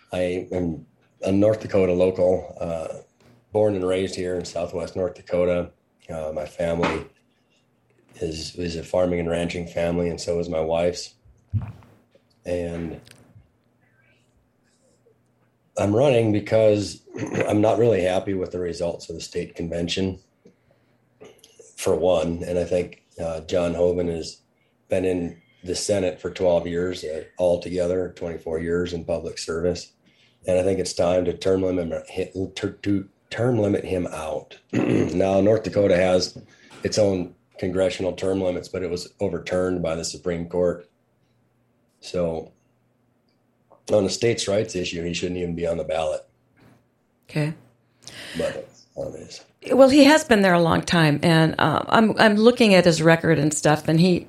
I am a North Dakota local, born and raised here in Southwest North Dakota. My family is a farming and ranching family, and so is my wife's. And I'm running because I'm not really happy with the results of the state convention, for one. And I think John Hoeven has been in the Senate for 12 years altogether, 24 years in public service. And I think it's time to term limit him out. Now, North Dakota has its own congressional term limits, but it was overturned by the Supreme Court. So on a states' rights issue, he shouldn't even be on the ballot. Okay. But that's how it is. Well, he has been there a long time, and I'm looking at his record and stuff, and he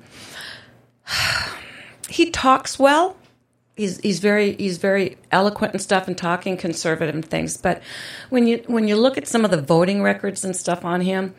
talks well. He's very eloquent and stuff, and talking conservative and things. But when you look at some of the voting records and stuff on him,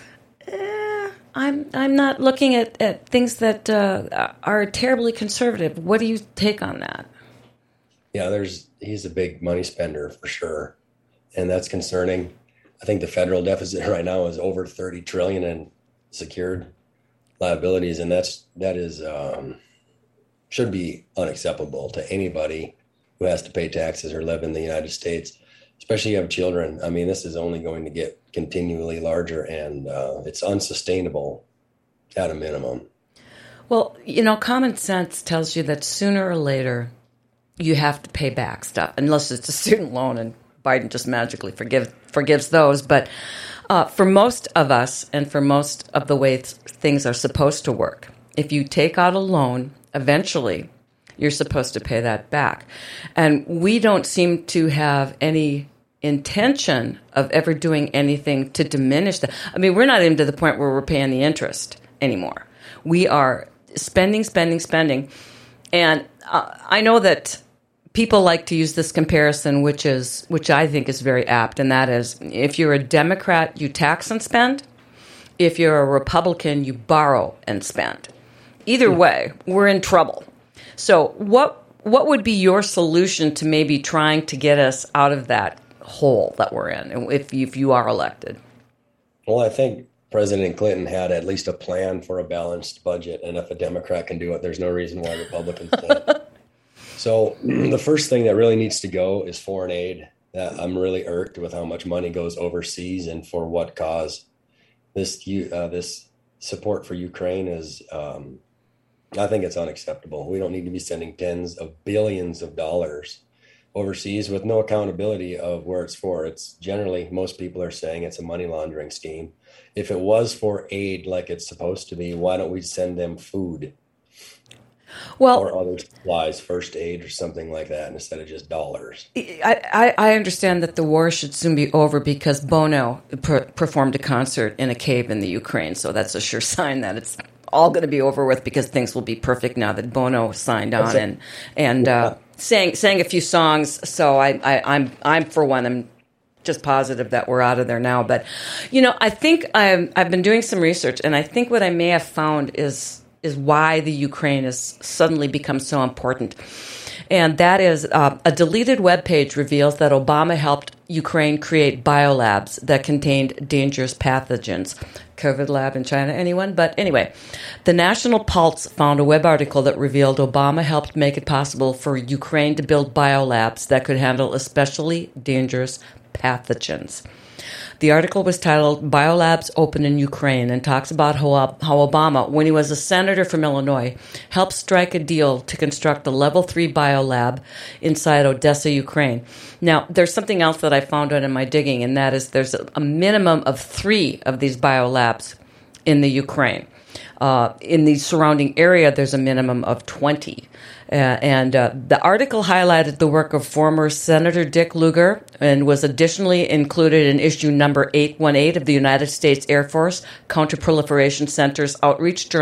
I'm not looking at things that are terribly conservative. What do you take on that? Yeah, he's a big money spender for sure, and that's concerning. I think the federal deficit right now is over 30 trillion in secured liabilities, and that is should be unacceptable to anybody who has to pay taxes or live in the United States, especially if you have children. I mean, this is only going to get continually larger, and it's unsustainable at a minimum. Well, common sense tells you that sooner or later you have to pay back stuff, unless it's a student loan and Biden just magically forgives those. But for most of us, and for most of the way things are supposed to work, if you take out a loan, eventually you're supposed to pay that back. And we don't seem to have any intention of ever doing anything to diminish that. I mean, we're not even to the point where we're paying the interest anymore. We are spending. And I know that people like to use this comparison, which I think is very apt, and that is, if you're a Democrat, you tax and spend. If you're a Republican, you borrow and spend. Either way, we're in trouble. So what would be your solution to maybe trying to get us out of that hole that we're in, if you are elected? Well, I think President Clinton had at least a plan for a balanced budget, and if a Democrat can do it, there's no reason why Republicans can't. So the first thing that really needs to go is foreign aid. I'm really irked with how much money goes overseas and for what cause. This support for Ukraine is, I think it's unacceptable. We don't need to be sending tens of billions of dollars overseas with no accountability of where it's for. It's generally, most people are saying it's a money laundering scheme. If it was for aid like it's supposed to be, why don't we send them food? Or other supplies, first aid or something like that, instead of just dollars. I understand that the war should soon be over because Bono performed a concert in a cave in the Ukraine, so that's a sure sign that it's all going to be over with, because things will be perfect now that Bono signed on and sang a few songs. So I'm for one, I'm just positive that we're out of there now. But I think I've been doing some research, and I think what I may have found is why the Ukraine has suddenly become so important. And that is a deleted webpage reveals that Obama helped Ukraine create biolabs that contained dangerous pathogens. COVID lab in China, anyone? But anyway, the National Pulse found a web article that revealed Obama helped make it possible for Ukraine to build biolabs that could handle especially dangerous pathogens. The article was titled Biolabs Open in Ukraine, and talks about how Obama, when he was a senator from Illinois, helped strike a deal to construct a level 3 biolab inside Odessa, Ukraine. Now, there's something else that I found out in my digging, and that is there's a minimum of 3 of these biolabs in the Ukraine. In the surrounding area, there's a minimum of 20. The article highlighted the work of former Senator Dick Lugar and was additionally included in issue number 818 of the United States Air Force Counterproliferation Center's Outreach Journal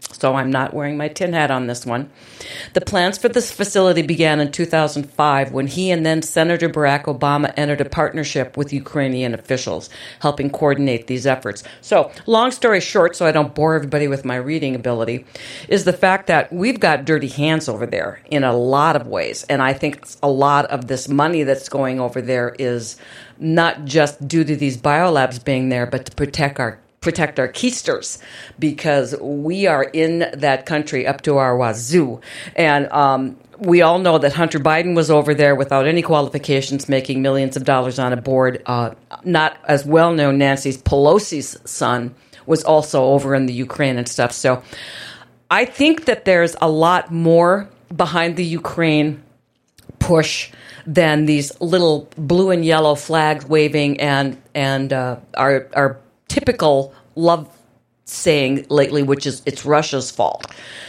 So I'm not wearing my tin hat on this one. The plans for this facility began in 2005 when he and then Senator Barack Obama entered a partnership with Ukrainian officials, helping coordinate these efforts. So, long story short, so I don't bore everybody with my reading ability, is the fact that we've got dirty hands over there in a lot of ways. And I think a lot of this money that's going over there is not just due to these biolabs being there, but to protect our keisters, because we are in that country up to our wazoo. And we all know that Hunter Biden was over there without any qualifications, making millions of dollars on a board. Not as well known, Nancy Pelosi's son was also over in the Ukraine and stuff. So I think that there's a lot more behind the Ukraine push than these little blue and yellow flags waving and our typical love saying lately, which is it's Russia's fault.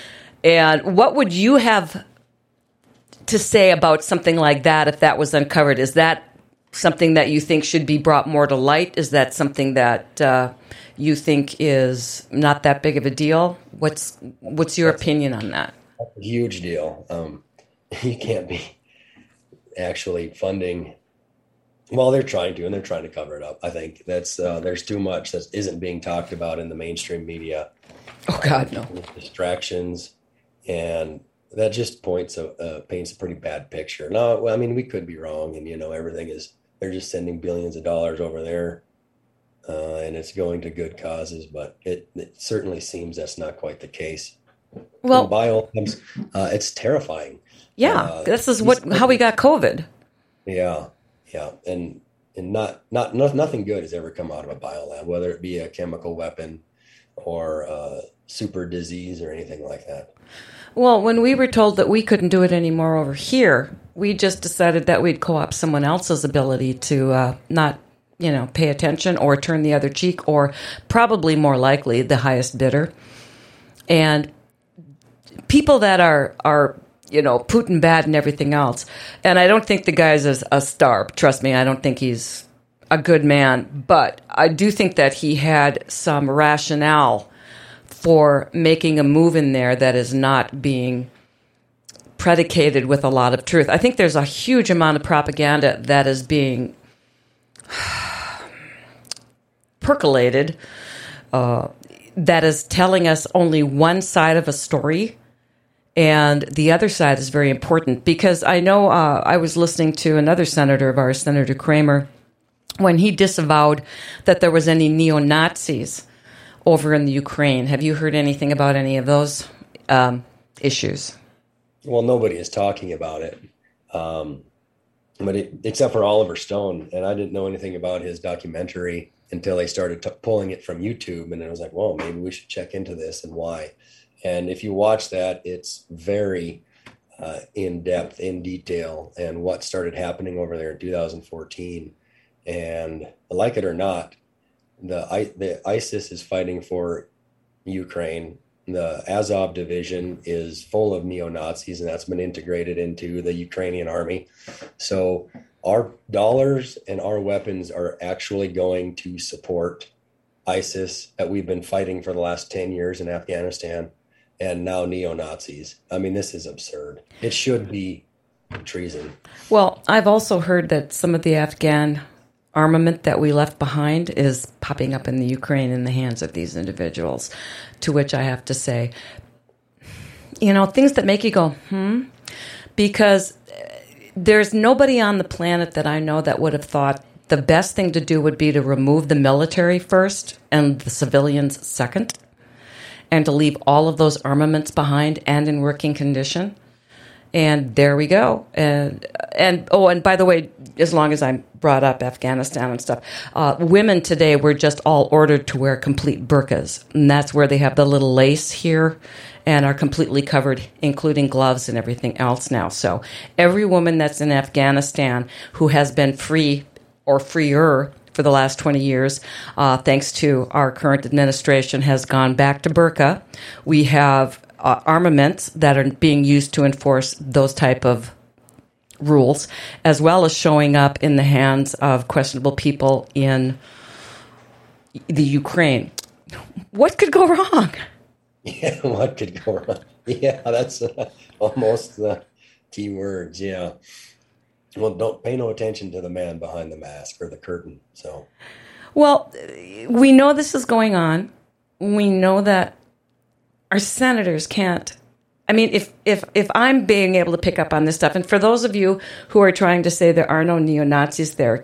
And what would you have to say about something like that if that was uncovered? Is that something that you think should be brought more to light? Is that something that you think is not that big of a deal? What's your opinion on that? A huge deal. You can't be actually funding. Well, they're trying to cover it up. I think that's there's too much that isn't being talked about in the mainstream media. Oh God, no. Distractions, and that just paints a pretty bad picture. No, I mean, we could be wrong, and they're just sending billions of dollars over there, and it's going to good causes, but it certainly seems that's not quite the case. Well, biolabs, it's terrifying. Yeah, this is how we got COVID. Yeah. Yeah, and nothing good has ever come out of a biolab, whether it be a chemical weapon or a super disease or anything like that. Well, when we were told that we couldn't do it anymore over here, we just decided that we'd co-opt someone else's ability to not, pay attention or turn the other cheek, or probably more likely the highest bidder. And people that are Putin bad and everything else. And I don't think the guy's a star. Trust me, I don't think he's a good man. But I do think that he had some rationale for making a move in there that is not being predicated with a lot of truth. I think there's a huge amount of propaganda that is being percolated that is telling us only one side of a story. And the other side is very important, because I know I was listening to another senator of ours, Senator Kramer, when he disavowed that there was any neo-Nazis over in the Ukraine. Have you heard anything about any of those issues? Well, nobody is talking about it, except for Oliver Stone. And I didn't know anything about his documentary until they started pulling it from YouTube. And I was like, whoa, maybe we should check into this and why. And if you watch that, it's very in depth, in detail, and what started happening over there in 2014. And like it or not, the ISIS is fighting for Ukraine. The Azov division is full of neo-Nazis, and that's been integrated into the Ukrainian army. So our dollars and our weapons are actually going to support ISIS that we've been fighting for the last 10 years in Afghanistan. And now neo-Nazis. I mean, this is absurd. It should be treason. Well, I've also heard that some of the Afghan armament that we left behind is popping up in the Ukraine in the hands of these individuals, to which I have to say, things that make you go, because there's nobody on the planet that I know that would have thought the best thing to do would be to remove the military first and the civilians second, and to leave all of those armaments behind and in working condition. And there we go. And by the way, as long as I brought up Afghanistan and stuff, women today were just all ordered to wear complete burqas. And that's where they have the little lace here and are completely covered, including gloves and everything else now. So every woman that's in Afghanistan who has been free or freer for the last 20 years, thanks to our current administration, has gone back to burqa. We have armaments that are being used to enforce those type of rules, as well as showing up in the hands of questionable people in the Ukraine. What could go wrong? Yeah, what could go wrong? Yeah, that's almost the key words. Yeah. Well, don't pay no attention to the man behind the mask or the curtain. So, Well, we know this is going on. We know that our senators can't. I mean, if I'm being able to pick up on this stuff, and for those of you who are trying to say there are no neo-Nazis there,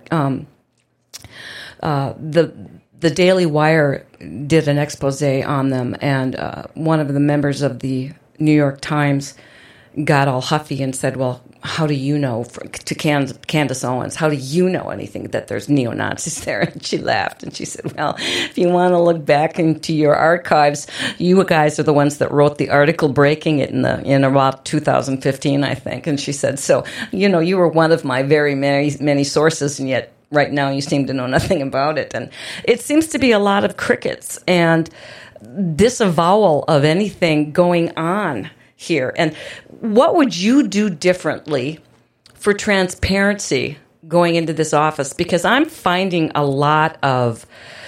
the Daily Wire did an expose on them, and one of the members of the New York Times got all huffy and said, well, how do you know, to Candace Owens, how do you know anything that there's neo-Nazis there? And she laughed and she said, well, if you want to look back into your archives, you guys are the ones that wrote the article breaking it in about 2015, I think. And she said, so, you were one of my very many sources, and yet right now you seem to know nothing about it. And it seems to be a lot of crickets and disavowal of anything going on here. And what would you do differently for transparency going into this office? Because I'm finding a lot of,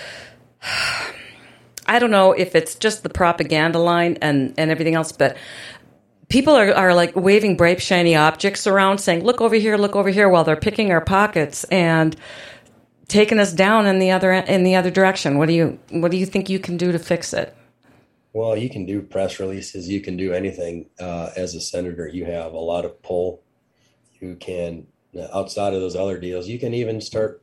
I don't know if it's just the propaganda line and everything else, but people are like waving bright, shiny objects around saying, look over here, while they're picking our pockets and taking us down in the other direction. What do you think you can do to fix it? well, you can do press releases. You can do anything. As a senator, you have a lot of pull. You can, outside of those other deals, you can even start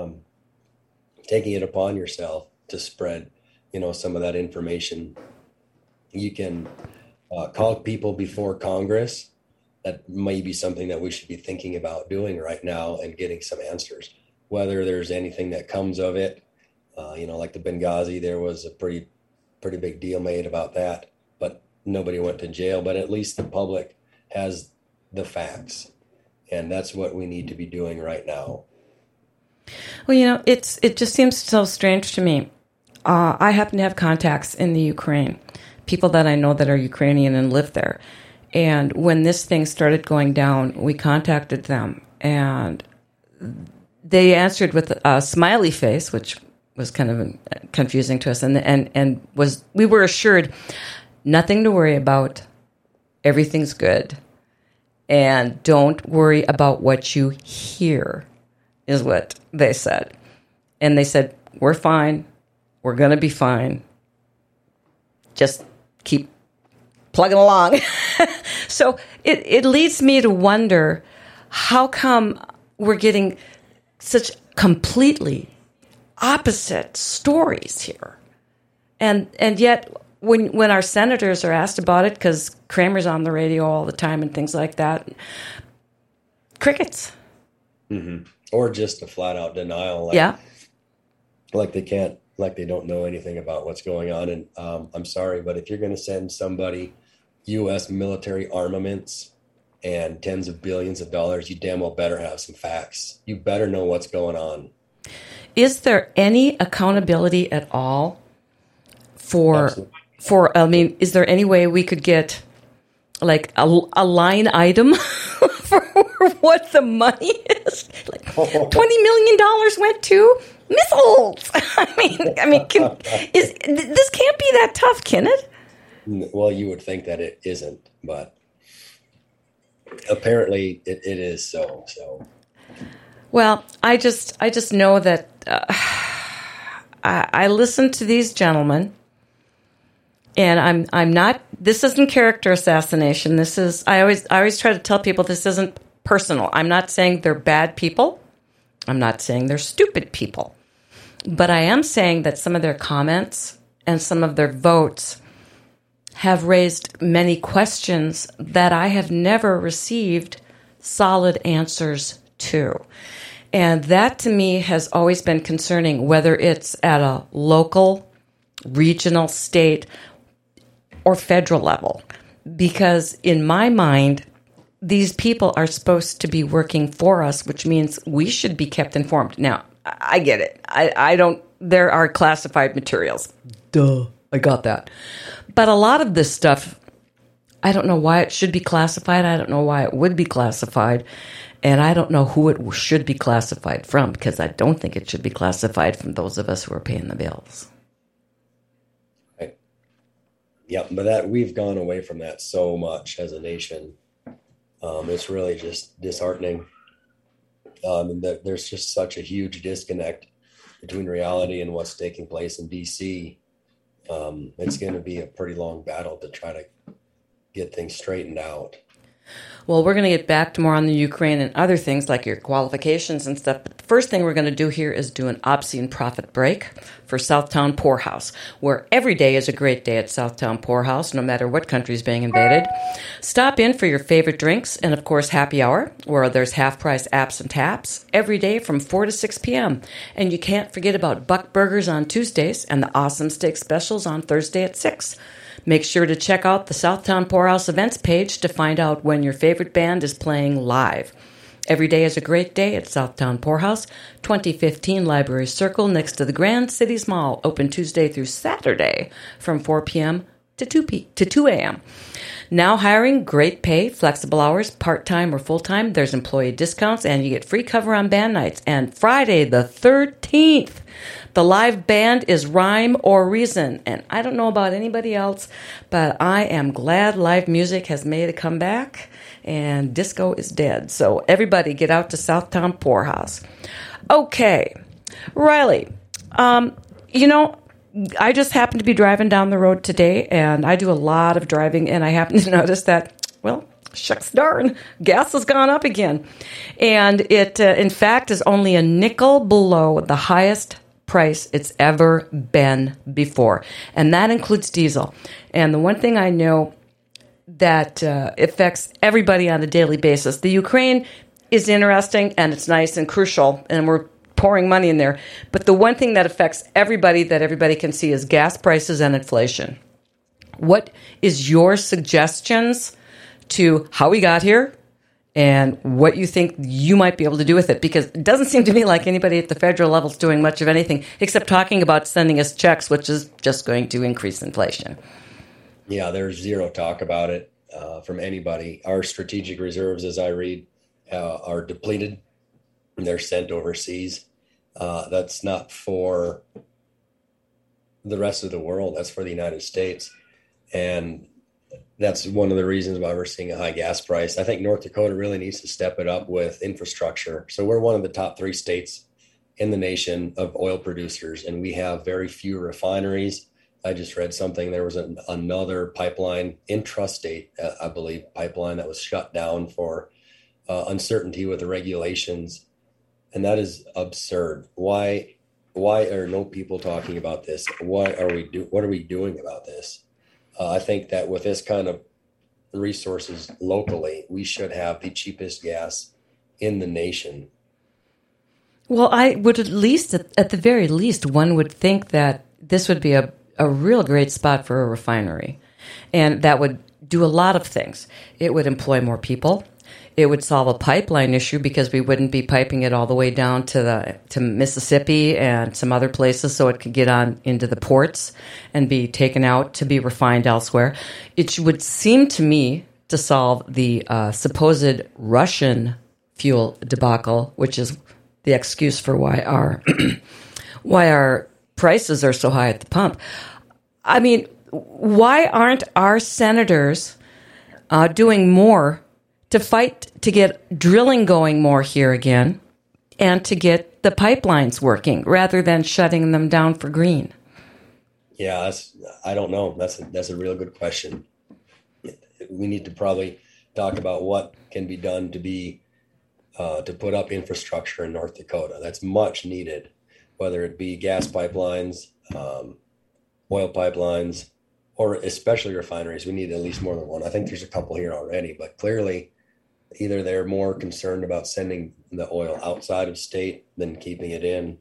taking it upon yourself to spread, some of that information. You can call people before Congress. That may be something that we should be thinking about doing right now and getting some answers. Whether there's anything that comes of it, like the Benghazi, there was a pretty big deal made about that, but nobody went to jail. But at least the public has the facts, and that's what we need to be doing right now. Well, it just seems so strange to me. I happen to have contacts in the Ukraine, people that I know that are Ukrainian and live there. And when this thing started going down, we contacted them, and they answered with a smiley face, which was kind of confusing to us, and we were assured nothing to worry about, everything's good, and don't worry about what you hear, is what they said. And they said, we're fine, we're going to be fine, just keep plugging along. So it leads me to wonder, how come we're getting such completely opposite stories here? And yet when our senators are asked about it, because Kramer's on the radio all the time and things like that, crickets. Mm-hmm. Or just a flat out denial. Like they don't know anything about what's going on. And I'm sorry, but if you're going to send somebody U.S. military armaments and tens of billions of dollars, you damn well better have some facts. You better know what's going on. Is there any accountability at all is there any way we could get like a line item for what the money is? Like $20 million went to missiles. This can't be that tough, can it? Well, you would think that it isn't, but apparently it is so. Well, I just know that I listen to these gentlemen, and I'm not. This isn't character assassination. This is. I always try to tell people this isn't personal. I'm not saying they're bad people. I'm not saying they're stupid people, but I am saying that some of their comments and some of their votes have raised many questions that I have never received solid answers to. And that to me has always been concerning, whether it's at a local, regional, state, or federal level. Because in my mind, these people are supposed to be working for us, which means we should be kept informed. Now, I get it. I don't, there are classified materials. Duh, I got that. But a lot of this stuff, I don't know why it should be classified. I don't know why it would be classified. And I don't know who it should be classified from, because I don't think it should be classified from those of us who are paying the bills. Right. Yep, but that we've gone away from that so much as a nation. It's really just disheartening. And that there's just such a huge disconnect between reality and what's taking place in DC. It's going to be a pretty long battle to try to get things straightened out. Well, we're going to get back to more on the Ukraine and other things like your qualifications and stuff. But the first thing we're going to do here is do an obscene profit break for Southtown Poorhouse, where every day is a great day at Southtown Poorhouse, no matter what country is being invaded. Stop in for your favorite drinks and, of course, happy hour, where there's half-price apps and taps every day from 4 to 6 p.m. And you can't forget about Buck Burgers on Tuesdays and the awesome steak specials on Thursday at 6. Make sure to check out the Southtown Poorhouse events page to find out when your favorite band is playing live. Every day is a great day at Southtown Poorhouse, 2015 Library Circle next to the Grand Cities Mall, open Tuesday through Saturday from 4 p.m. to 2 a.m. Now hiring, great pay, flexible hours, part-time or full-time. There's employee discounts, and you get free cover on band nights. And Friday the 13th, the live band is Rhyme or Reason. And I don't know about anybody else, but I am glad live music has made a comeback and disco is dead. So everybody get out to Southtown Poorhouse. Okay, Riley, I just happened to be driving down the road today, and I do a lot of driving, and I happened to notice that, well, shucks darn, gas has gone up again. And it, in fact, is only a nickel below the highest price it's ever been before. And that includes diesel. And the one thing I know that affects everybody on a daily basis, the Ukraine is interesting, and it's nice and crucial, and we're pouring money in there. But the one thing that affects everybody that everybody can see is gas prices and inflation. What is your suggestions to how we got here and what you think you might be able to do with it? Because it doesn't seem to me like anybody at the federal level is doing much of anything except talking about sending us checks, which is just going to increase inflation. Yeah, there's zero talk about it from anybody. Our strategic reserves, as I read, are depleted. They're sent overseas. That's not for the rest of the world. That's for the United States. And that's one of the reasons why we're seeing a high gas price. I think North Dakota really needs to step it up with infrastructure. So we're one of the top 3 states in the nation of oil producers, and we have very few refineries. I just read something. There was another pipeline, intrastate, I believe, pipeline that was shut down for uncertainty with the regulations. And that is absurd. Why are no people talking about this? What are we doing about this? I think that with this kind of resources locally, we should have the cheapest gas in the nation. Well, I would at least, at the very least, one would think that this would be a real great spot for a refinery. And that would do a lot of things. It would employ more people. It would solve a pipeline issue because we wouldn't be piping it all the way down to Mississippi and some other places so it could get on into the ports and be taken out to be refined elsewhere. It would seem to me to solve the supposed Russian fuel debacle, which is the excuse for why our prices are so high at the pump. I mean, why aren't our senators doing more to fight to get drilling going more here again and to get the pipelines working rather than shutting them down for green? Yeah, I don't know. That's a real good question. We need to probably talk about what can be done to put up infrastructure in North Dakota. That's much needed, whether it be gas pipelines, oil pipelines, or especially refineries. We need at least more than one. I think there's a couple here already, but clearly either they're more concerned about sending the oil outside of state than keeping it in,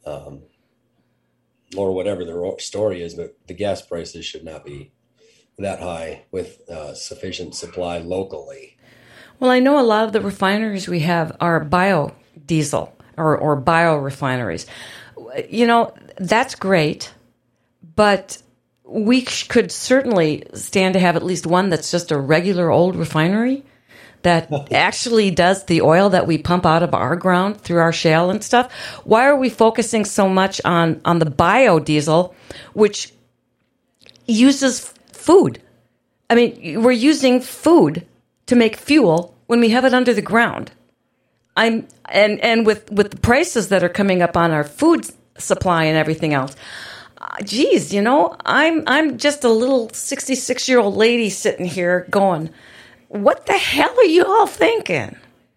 or whatever the story is, but the gas prices should not be that high with sufficient supply locally. Well, I know a lot of the refineries we have are biodiesel or biorefineries. You know, that's great, but we could certainly stand to have at least one that's just a regular old refinery that actually does the oil that we pump out of our ground through our shale and stuff. Why are we focusing so much on the biodiesel, which uses food. I mean, we're using food to make fuel when we have it under the ground. And with the prices that are coming up on our food supply and everything else, geez, I'm just a little 66-year-old lady sitting here going, what the hell are you all thinking?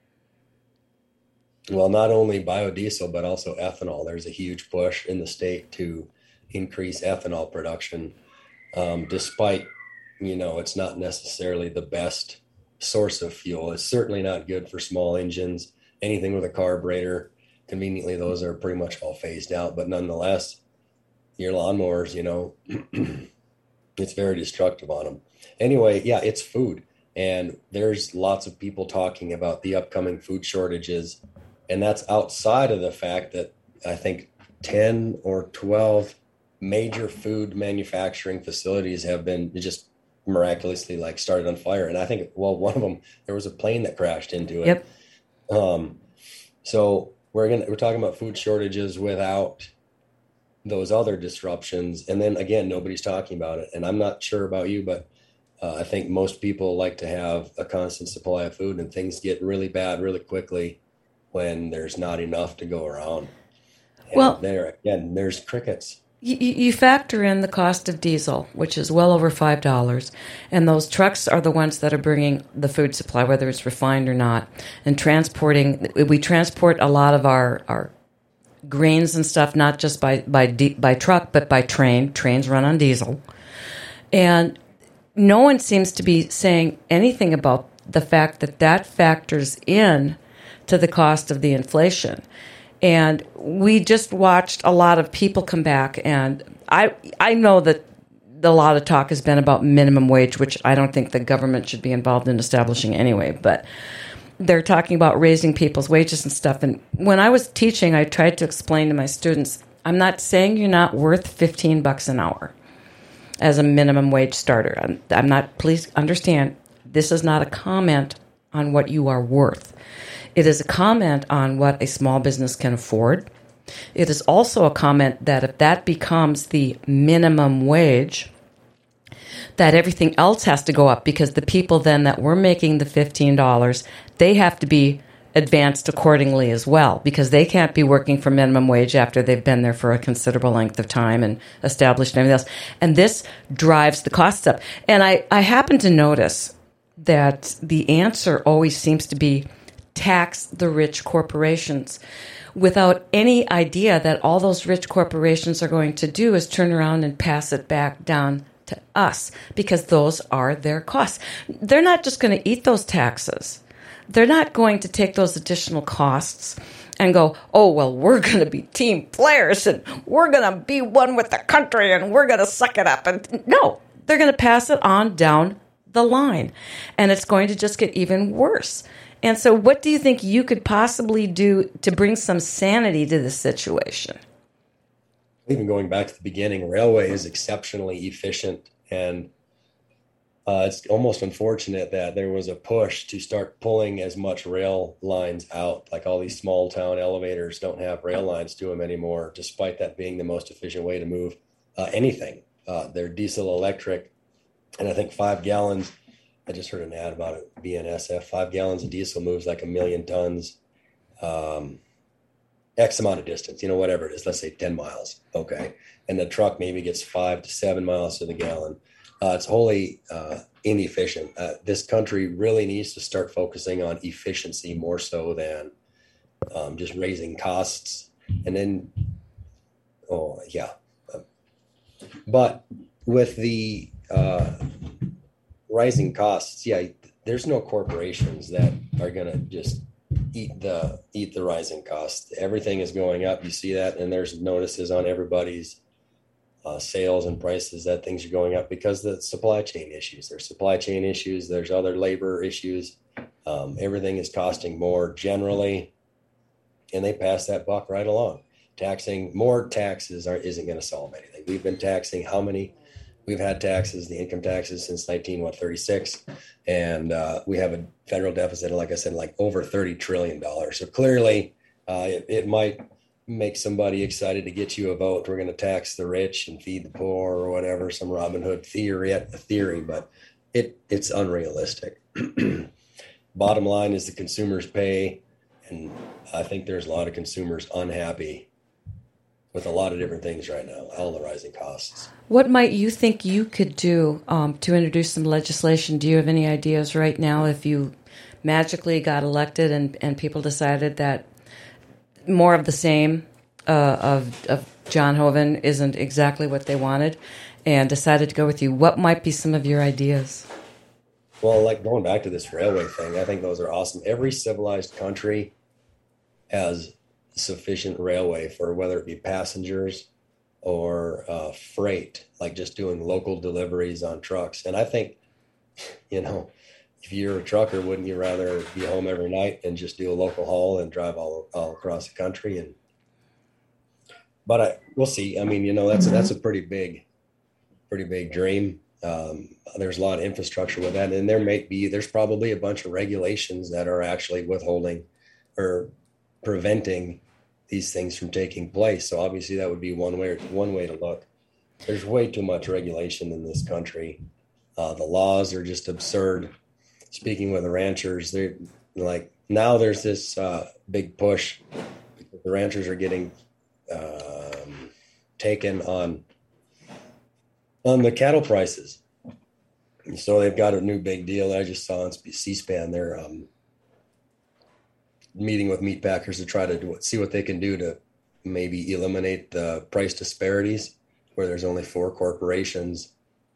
Well, not only biodiesel, but also ethanol. There's a huge push in the state to increase ethanol production, despite, it's not necessarily the best source of fuel. It's certainly not good for small engines. Anything with a carburetor, conveniently, those are pretty much all phased out. But nonetheless, your lawnmowers, it's very destructive on them. Anyway, yeah, it's food. And there's lots of people talking about the upcoming food shortages. And that's outside of the fact that I think 10 or 12 major food manufacturing facilities have been just miraculously started on fire. And I think, one of them, there was a plane that crashed into it. Yep. So we're talking about food shortages without those other disruptions. And then again, nobody's talking about it. And I'm not sure about you, but I think most people like to have a constant supply of food, and things get really bad really quickly when there's not enough to go around. And there's crickets. You factor in the cost of diesel, which is well over $5, and those trucks are the ones that are bringing the food supply, whether it's refined or not, and transporting. We transport a lot of our grains and stuff, not just by truck, but by train. Trains run on diesel. And no one seems to be saying anything about the fact that factors in to the cost of the inflation. And we just watched a lot of people come back, and I know that a lot of talk has been about minimum wage, which I don't think the government should be involved in establishing anyway, but they're talking about raising people's wages and stuff. And when I was teaching, I tried to explain to my students, I'm not saying you're not worth $15 an hour as a minimum wage starter. I'm not, please understand, this is not a comment on what you are worth. It is a comment on what a small business can afford. It is also a comment that if that becomes the minimum wage, that everything else has to go up, because the people then that were making the $15, they have to be advanced accordingly as well, because they can't be working for minimum wage after they've been there for a considerable length of time and established and everything else. And this drives the costs up. And I happen to notice that the answer always seems to be tax the rich corporations, without any idea that all those rich corporations are going to do is turn around and pass it back down to us, because those are their costs. They're not just going to eat those taxes. They're not going to take those additional costs and go, oh, well, we're going to be team players and we're going to be one with the country and we're going to suck it up. And no, they're going to pass it on down the line, and it's going to just get even worse. And so what do you think you could possibly do to bring some sanity to this situation? Even going back to the beginning, railway is exceptionally efficient, and it's almost unfortunate that there was a push to start pulling as much rail lines out. Like all these small town elevators don't have rail lines to them anymore, despite that being the most efficient way to move anything. They're diesel electric, and I think 5 gallons. I just heard an ad about it, BNSF, 5 gallons of diesel moves like 1 million tons, X amount of distance, whatever it is, let's say 10 miles. Okay. And the truck maybe gets 5 to 7 miles to the gallon. It's wholly inefficient. This country really needs to start focusing on efficiency more so than just raising costs. And then, but with the rising costs, there's no corporations that are going to just eat the rising costs. Everything is going up. You see that, and there's notices on everybody's sales and prices that things are going up because of the supply chain issues. There's supply chain issues. There's other labor issues. Everything is costing more generally, and they pass that buck right along. Taxing more taxes isn't going to solve anything. We've been taxing how many? We've had taxes, the income taxes, since 1936, and we have a federal deficit, like I said, like over $30 trillion. So clearly, it might make somebody excited to get you a vote. We're going to tax the rich and feed the poor or whatever, some Robin Hood theory, but it's unrealistic. Bottom line is the consumers pay, and I think there's a lot of consumers unhappy with a lot of different things right now, all the rising costs. What might you think you could do to introduce some legislation? Do you have any ideas right now if you magically got elected and people decided that more of the same of John Hoeven isn't exactly what they wanted and decided to go with you? What might be some of your ideas? Well, like going back to this railway thing, I think those are awesome. Every civilized country has sufficient railway for whether it be passengers or freight, like just doing local deliveries on trucks. And I think, if you're a trucker, wouldn't you rather be home every night and just do a local haul and drive all across the country? But we'll see. I mean, that's a pretty big dream. There's a lot of infrastructure with that, and there's probably a bunch of regulations that are actually withholding or preventing these things from taking place. So obviously that would be one way to look. There's way too much regulation in this country. The laws are just absurd. Speaking with the ranchers, they're like, now there's this big push because the ranchers are getting taken on the cattle prices. So they've got a new big deal. I just saw on C-SPAN. They're meeting with meat packers to try to see what they can do to maybe eliminate the price disparities, where there's only 4 corporations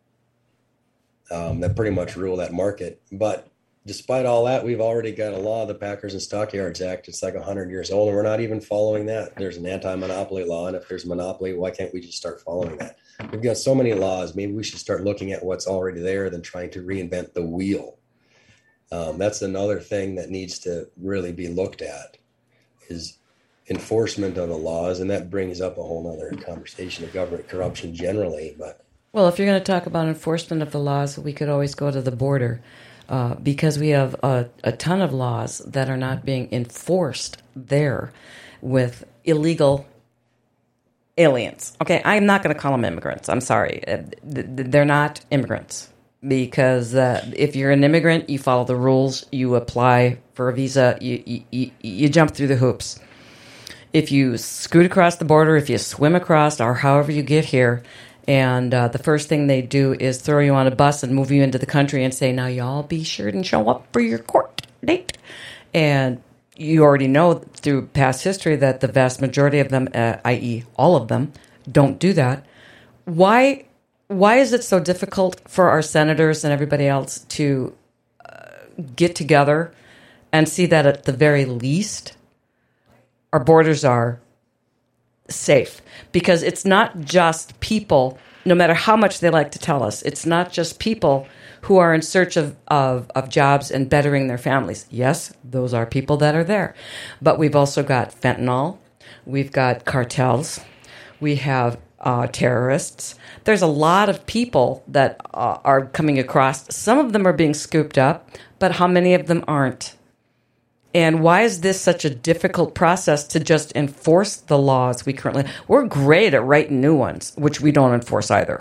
that pretty much rule that market. But despite all that, we've already got a law, the Packers and Stockyards Act. It's like 100 years old, and we're not even following that. There's an anti-monopoly law, and if there's monopoly, why can't we just start following that? We've got so many laws. Maybe we should start looking at what's already there than trying to reinvent the wheel. That's another thing that needs to really be looked at, is enforcement of the laws, and that brings up a whole other conversation of government corruption generally. But well, if you're going to talk about enforcement of the laws, we could always go to the border, because we have a ton of laws that are not being enforced there with illegal aliens. Okay, I'm not going to call them immigrants. I'm sorry. They're not immigrants, because if you're an immigrant, you follow the rules, you apply for a visa, you jump through the hoops. If you scoot across the border, if you swim across, or however you get here, and the first thing they do is throw you on a bus and move you into the country and say, now y'all be sure and show up for your court date. And you already know through past history that the vast majority of them, i.e. all of them, don't do that. Why is it so difficult for our senators and everybody else to get together and see that at the very least our borders are safe? Because it's not just people, no matter how much they like to tell us, it's not just people who are in search of jobs and bettering their families. Yes, those are people that are there. But we've also got fentanyl. We've got cartels. We have terrorists. There's a lot of people that are coming across. Some of them are being scooped up, but how many of them aren't? And why is this such a difficult process to just enforce the laws we currently... We're great at writing new ones, which we don't enforce either.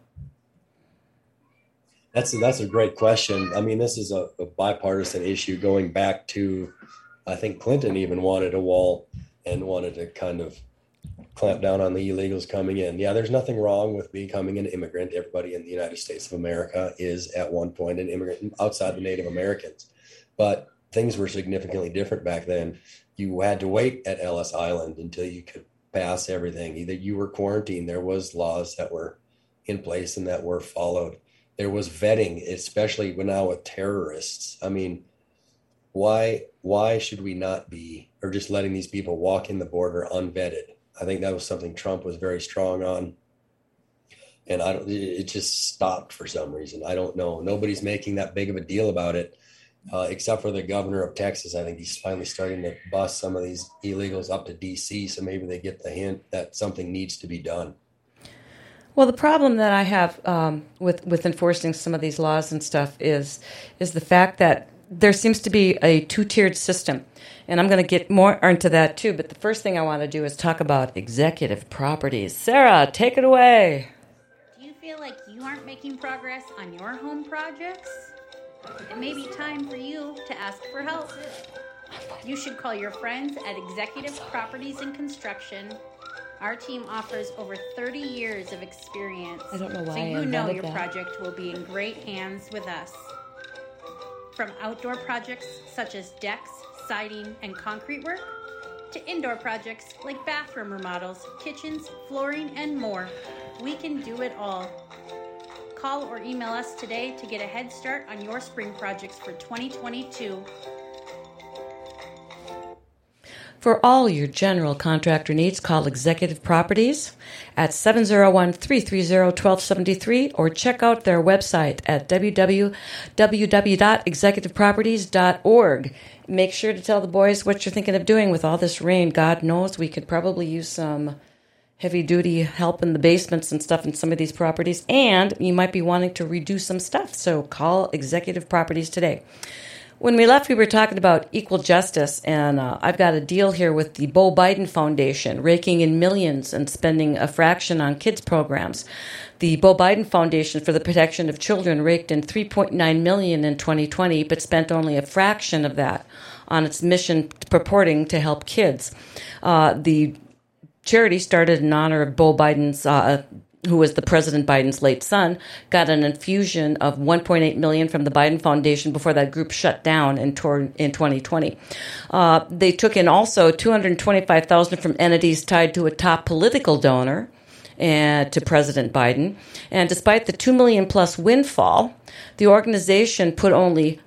That's a great question. I mean, this is a bipartisan issue going back to, I think Clinton even wanted a wall and wanted to kind of clamp down on the illegals coming in. Yeah, there's nothing wrong with becoming an immigrant. Everybody in the United States of America is at one point an immigrant outside the Native Americans. But things were significantly different back then. You had to wait at Ellis Island until you could pass everything. Either you were quarantined, there was laws that were in place and that were followed. There was vetting, especially now with terrorists. I mean, why should we not be, or just letting these people walk in the border unvetted? I think that was something Trump was very strong on. And it just stopped for some reason. I don't know. Nobody's making that big of a deal about it, except for the governor of Texas. I think he's finally starting to bust some of these illegals up to DC. So maybe they get the hint that something needs to be done. Well, the problem that I have with enforcing some of these laws and stuff is the fact that there seems to be a two-tiered system. And I'm going to get more into that too. But the first thing I want to do is talk about executive properties. Sarah, take it away. Do you feel like you aren't making progress on your home projects? It may be time for you to ask for help. You should call your friends at Executive Properties and Construction. Our team offers over 30 years of experience. I don't know why so I you know your that. project will be in great hands with us. From outdoor projects such as decks, siding, and concrete work, to indoor projects like bathroom remodels, kitchens, flooring, and more, we can do it all. Call or email us today to get a head start on your spring projects for 2022. For all your general contractor needs, call Executive Properties at 701-330-1273 or check out their website at www.executiveproperties.org. Make sure to tell the boys what you're thinking of doing with all this rain. God knows we could probably use some heavy-duty help in the basements and stuff in some of these properties, and you might be wanting to redo some stuff, so call Executive Properties today. When we left, we were talking about equal justice, and I've got a deal here with the Beau Biden Foundation, raking in millions and spending a fraction on kids programs. The Beau Biden Foundation for the Protection of Children raked in $3.9 million in 2020, but spent only a fraction of that on its mission purporting to help kids. The charity started in honor of Beau Biden's who was the President Biden's late son, got an infusion of $1.8 million from the Biden Foundation before that group shut down in 2020. They took in also $225,000 from entities tied to a top political donor and to President Biden. And despite the $2 million plus windfall, the organization put only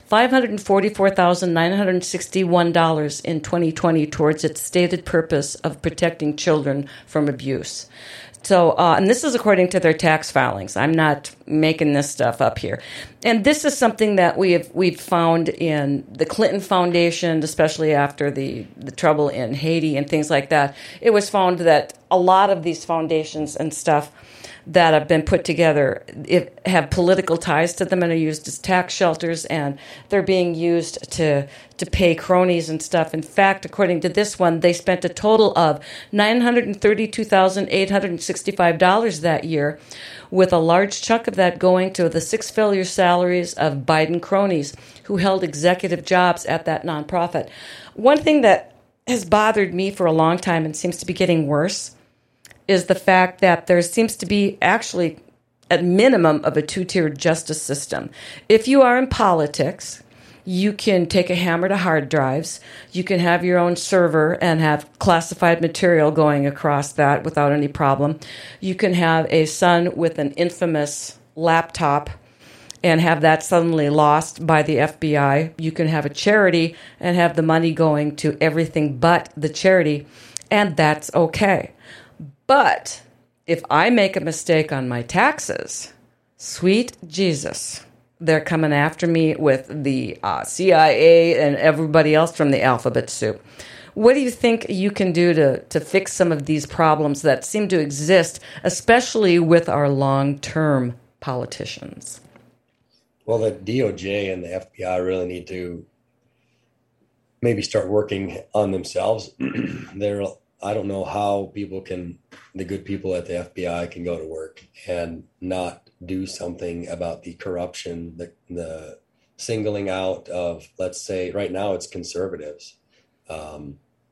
$544,961 in 2020 towards its stated purpose of protecting children from abuse. So, and this is according to their tax filings. I'm not making this stuff up here. And this is something that we've found in the Clinton Foundation, especially after the trouble in Haiti and things like that. It was found that a lot of these foundations and stuff that have been put together have political ties to them and are used as tax shelters, and they're being used to pay cronies and stuff. In fact, according to this one, they spent a total of $932,865 that year, with a large chunk of that going to the six-figure salaries of Biden cronies who held executive jobs at that nonprofit. One thing that has bothered me for a long time and seems to be getting worse is the fact that there seems to be actually a minimum of a two-tiered justice system. If you are in politics, you can take a hammer to hard drives. You can have your own server and have classified material going across that without any problem. You can have a son with an infamous laptop and have that suddenly lost by the FBI. You can have a charity and have the money going to everything but the charity, and that's okay. But if I make a mistake on my taxes, sweet Jesus, they're coming after me with the CIA and everybody else from the alphabet soup. What do you think you can do to fix some of these problems that seem to exist, especially with our long-term politicians? Well, the DOJ and the FBI really need to maybe start working on themselves. I don't know how the good people at the FBI can go to work and not do something about the corruption, the singling out of, let's say, right now it's conservatives. The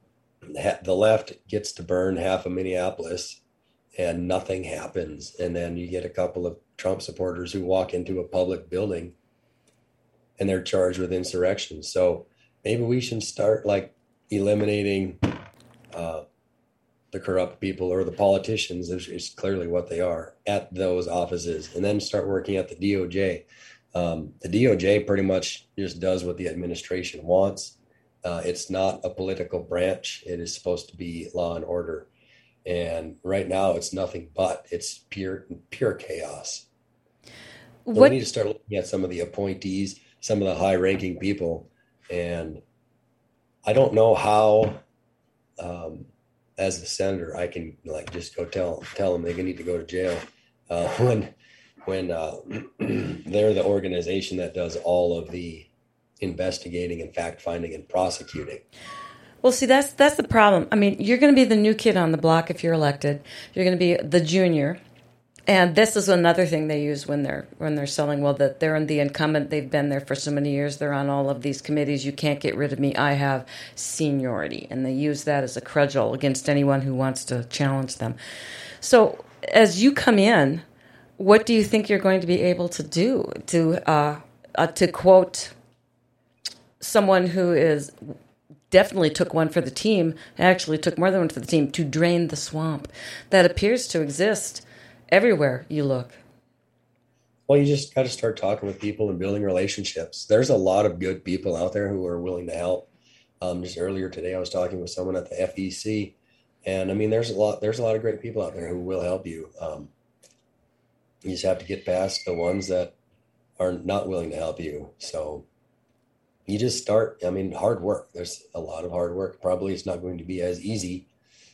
left gets to burn half of Minneapolis and nothing happens. And then you get a couple of Trump supporters who walk into a public building and they're charged with insurrection. So maybe we should start eliminating the corrupt people, or the politicians is clearly what they are, at those offices, and then start working at the DOJ. The DOJ pretty much just does what the administration wants. It's not a political branch. It is supposed to be law and order. And right now it's nothing but, it's pure chaos. So we need to start looking at some of the appointees, some of the high ranking people. And I don't know how, as the senator, I can just go tell them they need to go to jail when they're the organization that does all of the investigating and fact-finding and prosecuting. Well, see, that's the problem. I mean, you're going to be the new kid on the block if you're elected. You're going to be the junior. And this is another thing they use when they're selling. Well, that they're the incumbent. They've been there for so many years. They're on all of these committees. You can't get rid of me. I have seniority, and they use that as a cudgel against anyone who wants to challenge them. So, as you come in, what do you think you're going to be able to do to quote someone who is definitely took one for the team, actually took more than one for the team, to drain the swamp that appears to exist everywhere you look? Well, you just got to start talking with people and building relationships. There's a lot of good people out there who are willing to help. Just earlier today, I was talking with someone at the FEC, and I mean, there's a lot of great people out there who will help you. You just have to get past the ones that are not willing to help you. So you just start. I mean, hard work. There's a lot of hard work. Probably it's not going to be as easy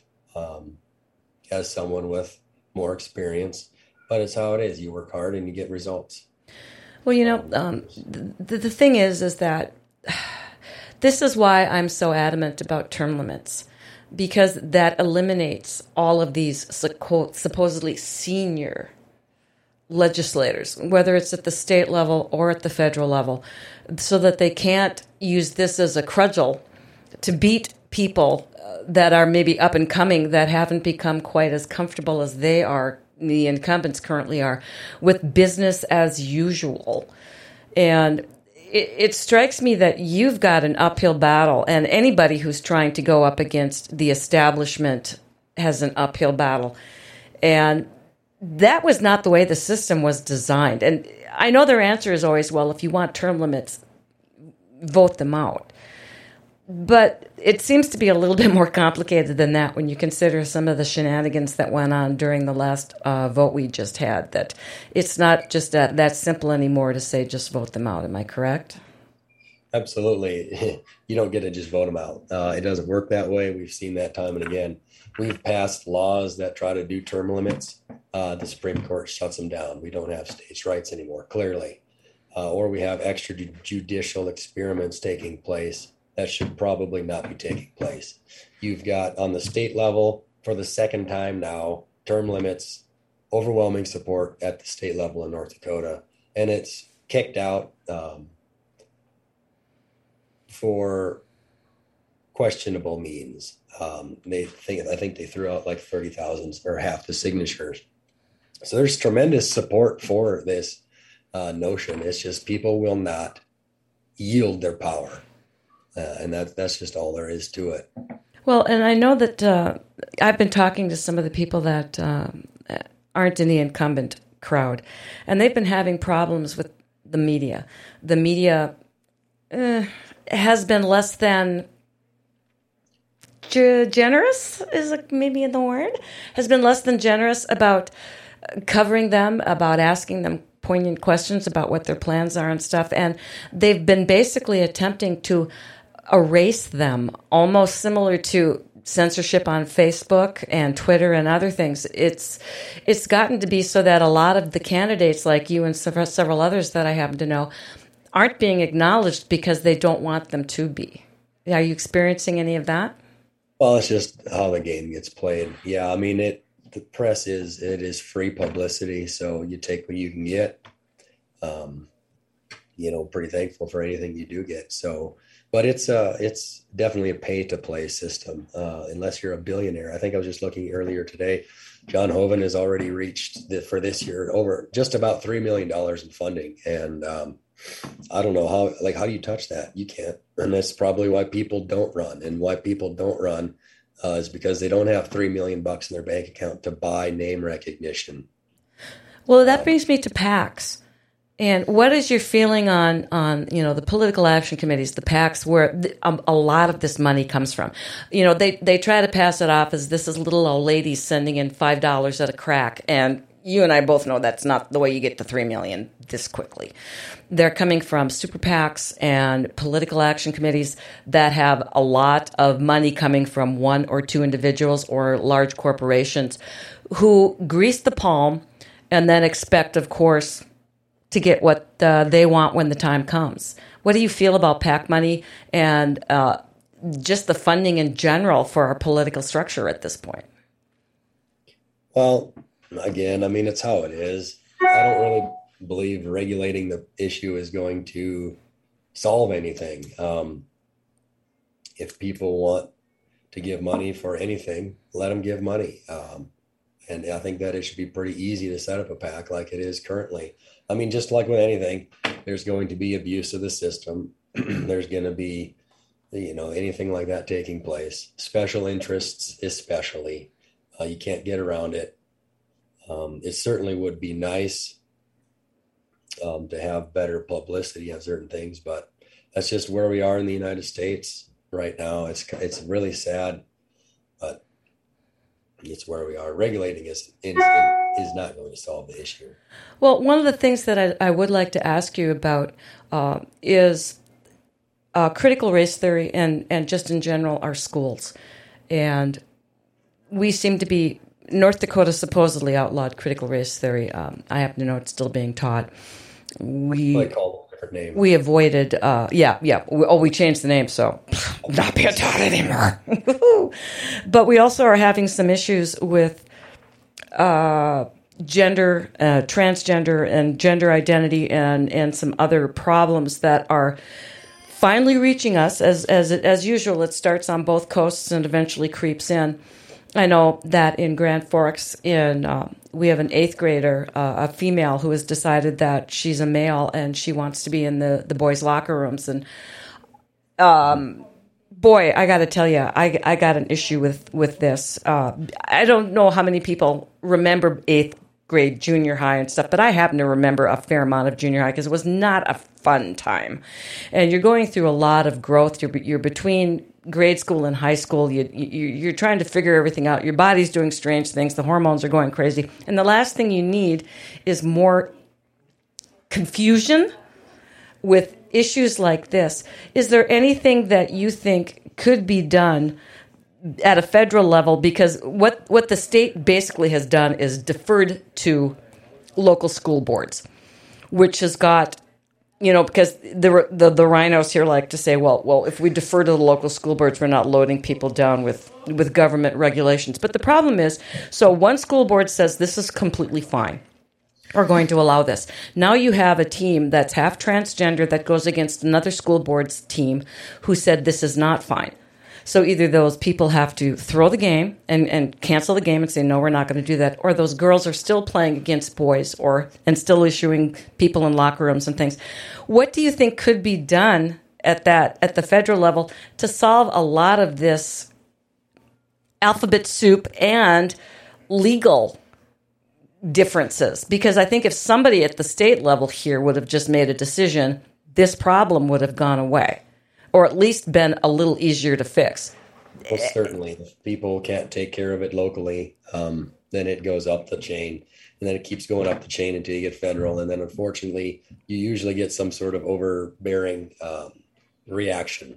as someone with more experience, but it's how it is. You work hard and you get results. Well, the thing is that this is why I'm so adamant about term limits, because that eliminates all of these supposedly senior legislators, whether it's at the state level or at the federal level, so that they can't use this as a cudgel to beat people that are maybe up and coming, that haven't become quite as comfortable as they are, the incumbents currently are, with business as usual. And it strikes me that you've got an uphill battle, and anybody who's trying to go up against the establishment has an uphill battle. And that was not the way the system was designed. And I know their answer is always, well, if you want term limits, vote them out. But it seems to be a little bit more complicated than that when you consider some of the shenanigans that went on during the last vote we just had, that it's not just that simple anymore to say just vote them out. Am I correct? Absolutely. You don't get to just vote them out. It doesn't work that way. We've seen that time and again. We've passed laws that try to do term limits. The Supreme Court shuts them down. We don't have states' rights anymore, clearly. Or we have extrajudicial experiments taking place that should probably not be taking place. You've got, on the state level, for the second time now, term limits, overwhelming support at the state level in North Dakota, and it's kicked out for questionable means. I think they threw out like 30,000 or half the signatures. So there's tremendous support for this notion. It's just people will not yield their power. And that's just all there is to it. Well, and I know that I've been talking to some of the people that aren't in the incumbent crowd, and they've been having problems with the media. The media has been less than generous, is maybe the word, has been less than generous about covering them, about asking them poignant questions about what their plans are and stuff. And they've been basically attempting to erase them, almost similar to censorship on Facebook and Twitter and other things. It's gotten to be so that a lot of the candidates, like you and several others that I happen to know, aren't being acknowledged because they don't want them to be. Are you experiencing any of that? Well, it's just how the game gets played. Yeah, I mean, the press is free publicity, so you take what you can get. Pretty thankful for anything you do get. So, but it's definitely a pay to play system, unless you're a billionaire. I think I was just looking earlier today. John Hoeven has already reached for this year over just about $3 million in funding, and I don't know how do you touch that? You can't, and that's probably why people don't run. And why people don't run is because they don't have $3 million in their bank account to buy name recognition. Well, that brings me to PACs. And what is your feeling on the political action committees, the PACs, where a lot of this money comes from? They try to pass it off as this is little old ladies sending in $5 at a crack, and you and I both know that's not the way you get to $3 million this quickly. They're coming from super PACs and political action committees that have a lot of money coming from one or two individuals or large corporations who grease the palm and then expect, of course, to get what they want when the time comes. What do you feel about PAC money and just the funding in general for our political structure at this point? Well, again, I mean, it's how it is. I don't really believe regulating the issue is going to solve anything. If people want to give money for anything, let them give money. And I think that it should be pretty easy to set up a PAC like it is currently. I mean, just like with anything, there's going to be abuse of the system. There's going to be, anything like that taking place. Special interests, especially. You can't get around it. It certainly would be nice to have better publicity of certain things, but that's just where we are in the United States right now. It's really sad, but it's where we are. Regulating is not going to solve the issue. Well, one of the things that I would like to ask you about is critical race theory and just in general our schools. And we seem to be, North Dakota supposedly outlawed critical race theory. I happen to know it's still being taught. We call it a different name. We avoided, we changed the name, so not being taught anymore. But we also are having some issues with gender, transgender, and gender identity, and some other problems that are finally reaching us. As usual, it starts on both coasts and eventually creeps in. I know that in Grand Forks, we have an 8th grader, a female, who has decided that she's a male and she wants to be in the boys' locker rooms. And boy, I got to tell you, I got an issue with this. I don't know how many people remember 8th grade, junior high and stuff, but I happen to remember a fair amount of junior high because it was not a fun time. And you're going through a lot of growth. You're between grade school and high school. You're trying to figure everything out. Your body's doing strange things. The hormones are going crazy. And the last thing you need is more confusion with issues like this. Is there anything that you think could be done at a federal level? Because what the state basically has done is deferred to local school boards, which has got, because the rhinos here like to say, well, if we defer to the local school boards, we're not loading people down with government regulations. But the problem is, so one school board says this is completely fine. We're going to allow this. Now you have a team that's half transgender that goes against another school board's team who said this is not fine. So either those people have to throw the game and cancel the game and say, no, we're not going to do that, or those girls are still playing against boys and still issuing people in locker rooms and things. What do you think could be done at the federal level to solve a lot of this alphabet soup and legal differences? Because I think if somebody at the state level here would have just made a decision, this problem would have gone away, or at least been a little easier to fix. Well, certainly. If people can't take care of it locally, then it goes up the chain, and then it keeps going up the chain until you get federal. And then, unfortunately, you usually get some sort of overbearing reaction.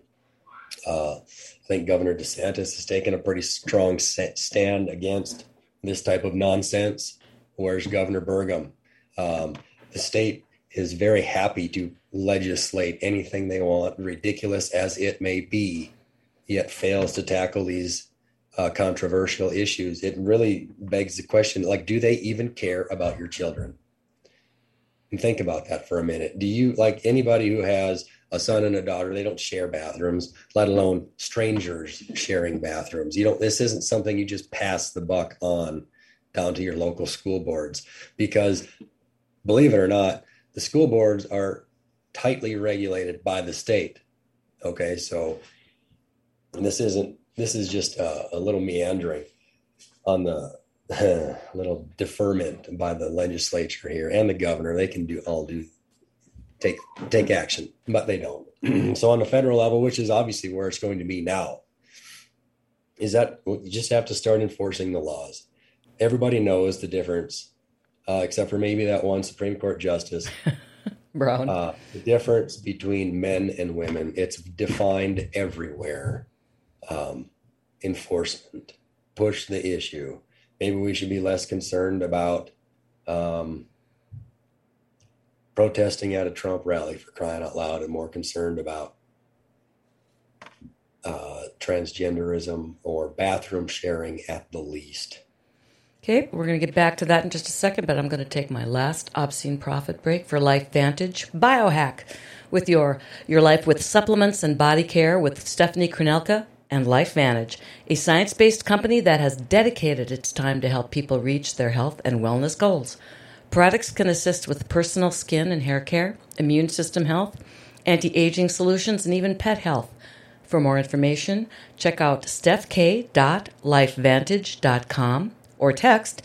I think Governor DeSantis has taken a pretty strong stand against this type of nonsense. Where's Governor Burgum? The state is very happy to legislate anything they want, ridiculous as it may be, yet fails to tackle these controversial issues. It really begs the question, do they even care about your children? And think about that for a minute. Do you, like anybody who has a son and a daughter, they don't share bathrooms, let alone strangers sharing bathrooms. This isn't something you just pass the buck on down to your local school boards, because believe it or not, the school boards are tightly regulated by the state. Okay, so this is just a little meandering on the little deferment by the legislature here and the governor. They can take action, but they don't. So on the federal level, which is obviously where it's going to be now, is that you just have to start enforcing the laws. Everybody knows the difference, except for maybe that one Supreme Court justice. Brown. The difference between men and women, it's defined everywhere. Enforcement, push the issue. Maybe we should be less concerned about protesting at a Trump rally, for crying out loud, and more concerned about transgenderism or bathroom sharing at the least. Okay, we're going to get back to that in just a second, but I'm going to take my last obscene profit break for LifeVantage Biohack with your life with supplements and body care with Stephanie Krenelka and LifeVantage, a science-based company that has dedicated its time to help people reach their health and wellness goals. Products can assist with personal skin and hair care, immune system health, anti-aging solutions, and even pet health. For more information, check out stephk.lifevantage.com or text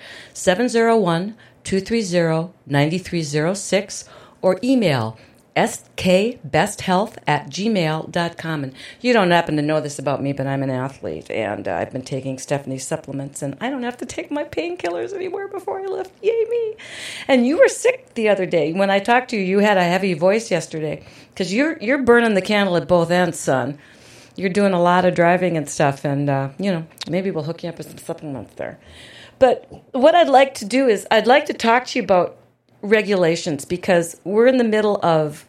701-230-9306 or email skbesthealth@gmail.com. And you don't happen to know this about me, but I'm an athlete, and I've been taking Stephanie's supplements, and I don't have to take my painkillers anymore before I lift. Yay me! And you were sick the other day. When I talked to you, you had a heavy voice yesterday because you're burning the candle at both ends, son. You're doing a lot of driving and stuff, and maybe we'll hook you up with some supplements there. But what I'd like to do is I'd like to talk to you about regulations, because we're in the middle of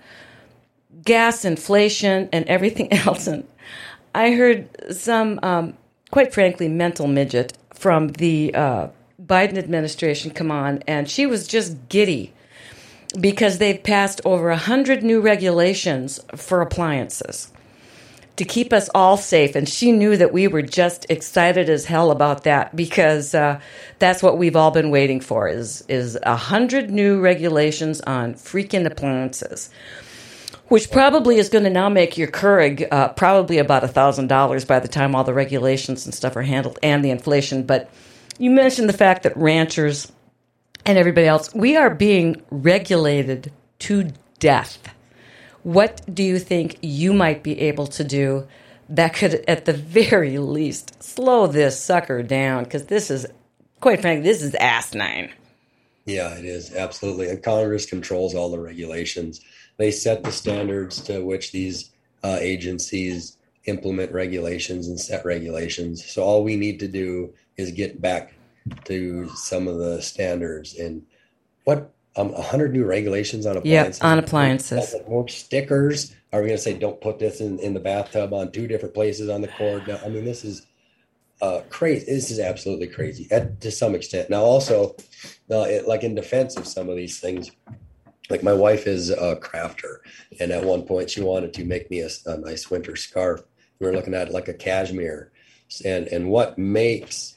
gas inflation and everything else. And I heard some, quite frankly, mental midget from the Biden administration come on, and she was just giddy because they've passed over 100 new regulations for appliances to keep us all safe. And she knew that we were just excited as hell about that, because that's what we've all been waiting for is 100 new regulations on freaking appliances, which probably is going to now make your Keurig probably about $1,000 by the time all the regulations and stuff are handled, and the inflation. But you mentioned the fact that ranchers and everybody else, we are being regulated to death. What do you think you might be able to do that could, at the very least, slow this sucker down? Because this is, quite frankly, this is asinine. Yeah, it is. Absolutely. And Congress controls all the regulations. They set the standards to which these agencies implement regulations and set regulations. So all we need to do is get back to some of the standards. And what 100 new regulations on appliances. Yep, on appliances. More stickers. Are we going to say don't put this in the bathtub on 2 different places on the cord? No, I mean, this is crazy. This is absolutely crazy to some extent. Now, also, like in defense of some of these things, like my wife is a crafter, and at one point she wanted to make me a nice winter scarf. We were looking at like a cashmere, and what makes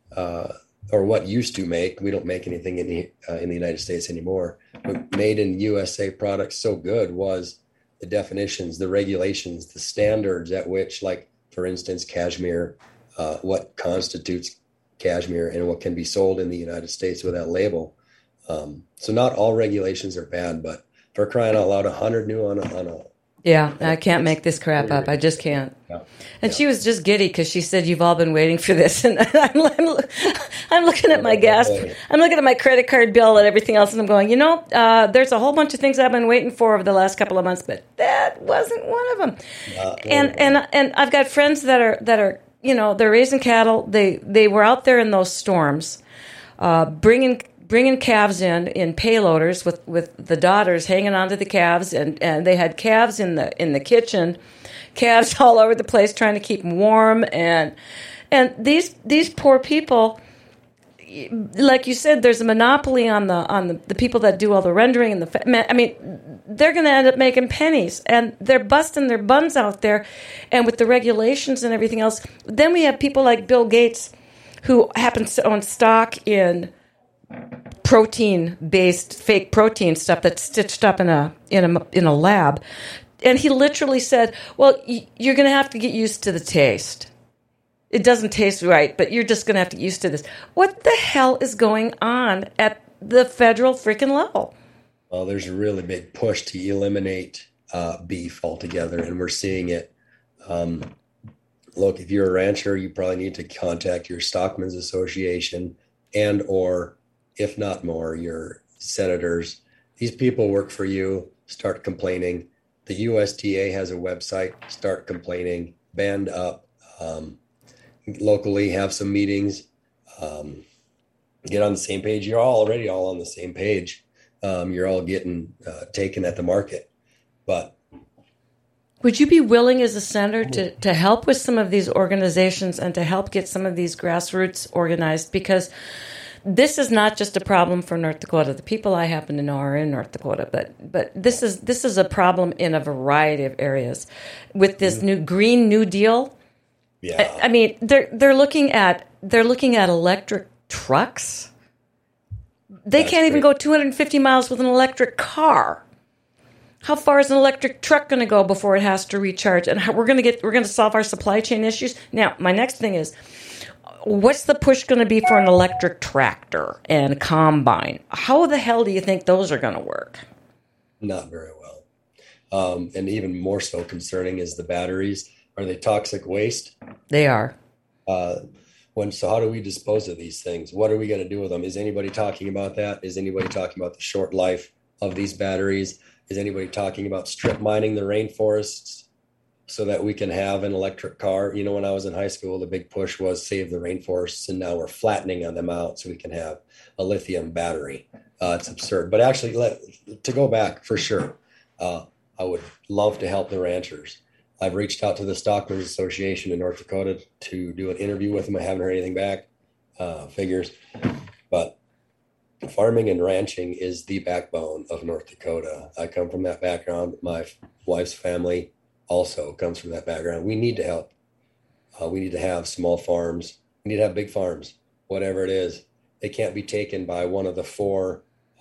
or what used to make, we don't make anything in the United States anymore, but made in USA products so good was the definitions, the regulations, the standards at which, like, for instance, cashmere, what constitutes cashmere and what can be sold in the United States with that label. So not all regulations are bad, but for crying out loud, 100 new on a yeah, I can't make this crap up. I just can't. Yeah. And she was just giddy because she said, "You've all been waiting for this." And I'm looking at my gas. I'm looking at my credit card bill and everything else, and I'm going, there's a whole bunch of things I've been waiting for over the last couple of months, but that wasn't one of them. And I've got friends that are they're raising cattle. They were out there in those storms, bringing calves in payloaders with the daughters hanging onto the calves, and they had calves in the kitchen, calves all over the place trying to keep them warm, and these poor people, like you said, there's a monopoly on the people that do all the rendering and they're going to end up making pennies, and they're busting their buns out there, and with the regulations and everything else. Then we have people like Bill Gates, who happens to own stock in protein-based fake protein stuff that's stitched up in a lab, and he literally said, "Well, you're going to have to get used to the taste. It doesn't taste right, but you're just going to have to get used to this." What the hell is going on at the federal freaking level? Well, there's a really big push to eliminate beef altogether, and we're seeing it. Look, if you're a rancher, you probably need to contact your Stockmen's Association or if not more, your senators. These people work for you. Start complaining. The USDA has a website. Start complaining. Band up. Locally, have some meetings. Get on the same page. You're already all on the same page. you're all getting taken at the market. But would you be willing as a senator to help with some of these organizations and to help get some of these grassroots organized? Because this is not just a problem for North Dakota. The people I happen to know are in North Dakota, but this is a problem in a variety of areas. With this new Green New Deal, yeah, I mean they're looking at electric trucks. They can't even go 250 miles with an electric car. How far is an electric truck going to go before it has to recharge? And we're going to solve our supply chain issues. Now, my next thing is, what's the push going to be for an electric tractor and combine? How the hell do you think those are going to work? Not very well. And even more so concerning is the batteries. Are they toxic waste? They are. So how do we dispose of these things? What are we going to do with them? Is anybody talking about that? Is anybody talking about the short life of these batteries? Is anybody talking about strip mining the rainforests so that we can have an electric car? You know, when I was in high school, the big push was save the rainforests, and now we're flattening them out so we can have a lithium battery. It's absurd. But actually, to go back for sure, I would love to help the ranchers. I've reached out to the Stocklers Association in North Dakota to do an interview with them. I haven't heard anything back. Figures. But farming and ranching is the backbone of North Dakota. I come from that background. My wife's family also comes from that background. We need to help. We need to have small farms. We need to have big farms, whatever it is. They can't be taken by one of the four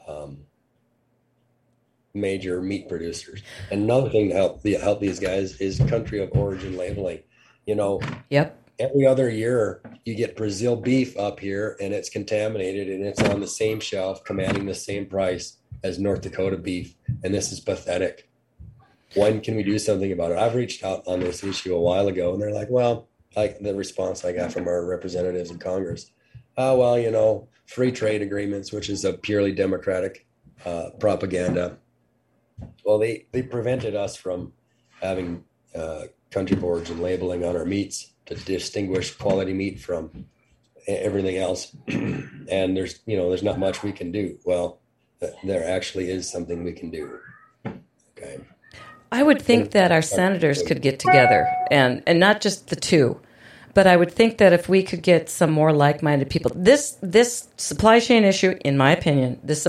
major meat producers. Another thing to help these guys is country of origin labeling. You know, yep. Every other year you get Brazil beef up here and it's contaminated and it's on the same shelf commanding the same price as North Dakota beef. And this is pathetic. When can we do something about it? I've reached out on this issue a while ago and they're like, well, like the response I got from our representatives in Congress. Well, you know, free trade agreements, which is a purely Democratic propaganda. Well, they prevented us from having country of origin labeling on our meats to distinguish quality meat from everything else. And there's not much we can do. Well, there actually is something we can do. Okay. I would think that our senators could get together and not just the two, but I would think that if we could get some more like-minded people, this supply chain issue, in my opinion, this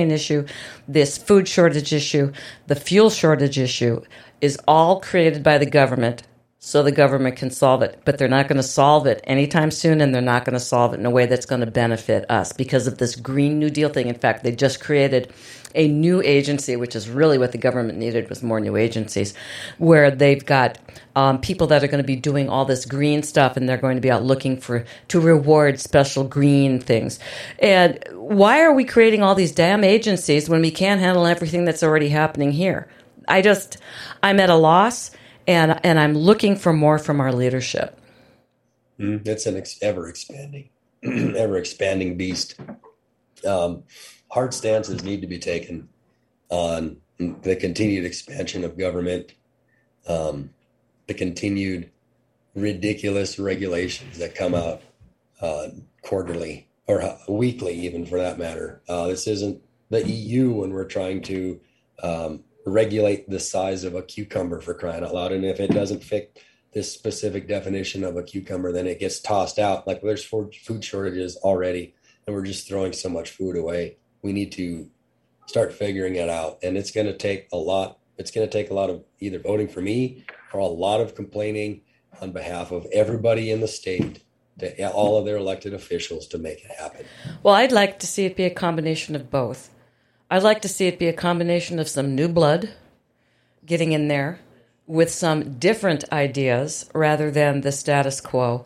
food shortage issue, the fuel shortage issue is all created by the government so the government can solve it. But they're not going to solve it anytime soon, and they're not going to solve it in a way that's going to benefit us because of this Green New Deal thing. In fact, they just created a new agency, which is really what the government needed, was more new agencies, where they've got people that are going to be doing all this green stuff, and they're going to be out looking to reward special green things. And why are we creating all these damn agencies when we can't handle everything that's already happening here? I'm at a loss, and I'm looking for more from our leadership. It's an ever expanding beast. Hard stances need to be taken on the continued expansion of government, the continued ridiculous regulations that come out quarterly or weekly, even for that matter. This isn't the EU when we're trying to regulate the size of a cucumber, for crying out loud. And if it doesn't fit this specific definition of a cucumber, then it gets tossed out. Like there's food shortages already, and we're just throwing so much food away. We need to start figuring it out. And it's going to take a lot. It's going to take a lot of either voting for me or a lot of complaining on behalf of everybody in the state, to all of their elected officials, to make it happen. Well, I'd like to see it be a combination of both. I'd like to see it be a combination of some new blood getting in there with some different ideas rather than the status quo.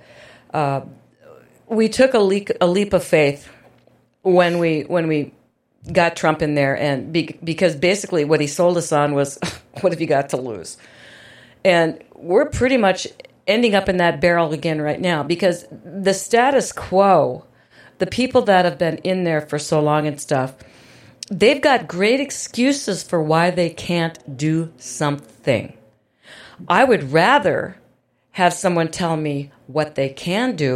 We took a leap of faith when we got Trump in there, and because basically what he sold us on was, what have you got to lose? And we're pretty much ending up in that barrel again right now, because the status quo, the people that have been in there for so long and stuff, they've got great excuses for why they can't do something. I would rather have someone tell me what they can do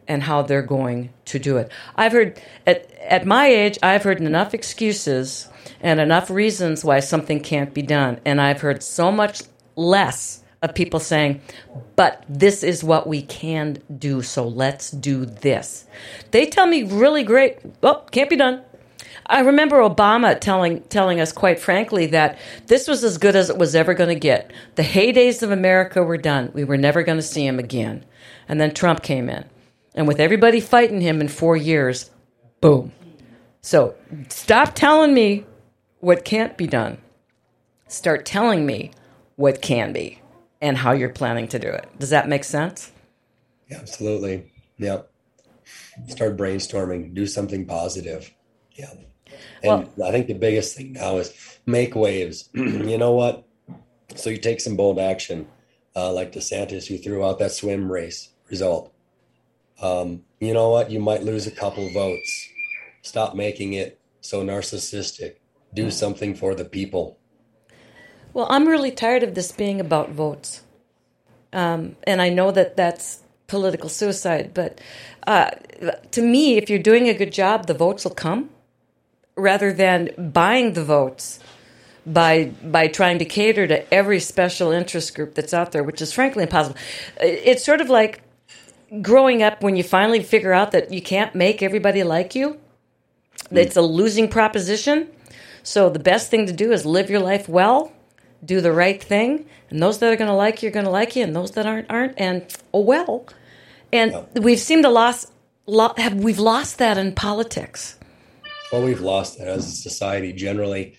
and how they're going to do it. I've heard, at my age, I've heard enough excuses and enough reasons why something can't be done. And I've heard so much less of people saying, but this is what we can do, so let's do this. They tell me really great, well, can't be done. I remember Obama telling us quite frankly that this was as good as it was ever going to get. The heydays of America were done. We were never going to see him again. And then Trump came in. And with everybody fighting him in 4 years, boom. So stop telling me what can't be done. Start telling me what can be and how you're planning to do it. Does that make sense? Yeah, absolutely. Yeah. Start brainstorming. Do something positive. Yeah. And I think the biggest thing now is make waves. You know what? So you take some bold action, like DeSantis, who threw out that swim race result. You know what? You might lose a couple votes. Stop making it so narcissistic. Do something for the people. Well, I'm really tired of this being about votes. And I know that that's political suicide. But to me, if you're doing a good job, the votes will come. Rather than buying the votes by trying to cater to every special interest group that's out there, which is frankly impossible. It's sort of like growing up when you finally figure out that you can't make everybody like you. It's a losing proposition. So the best thing to do is live your life well, do the right thing, and those that are going to like you are going to like you, and those that aren't, and oh well. And we've seemed to we've lost that in politics. Well, we've lost that as a society generally.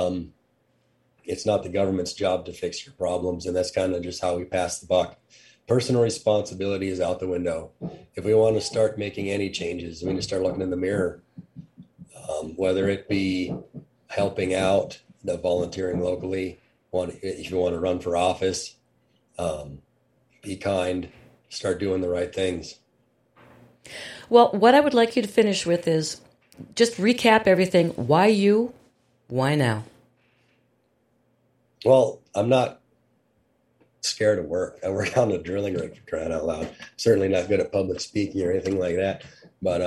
It's not the government's job to fix your problems, and that's kind of just how we pass the buck. Personal responsibility is out the window. If we want to start making any changes, we need to start looking in the mirror, whether it be helping out, volunteering locally, if you want to run for office, be kind, start doing the right things. Well, what I would like you to finish with is just recap everything. Why you? Why now? Well, I'm not scared of work. I work on a drilling rig, for crying out loud. Certainly not good at public speaking or anything like that. But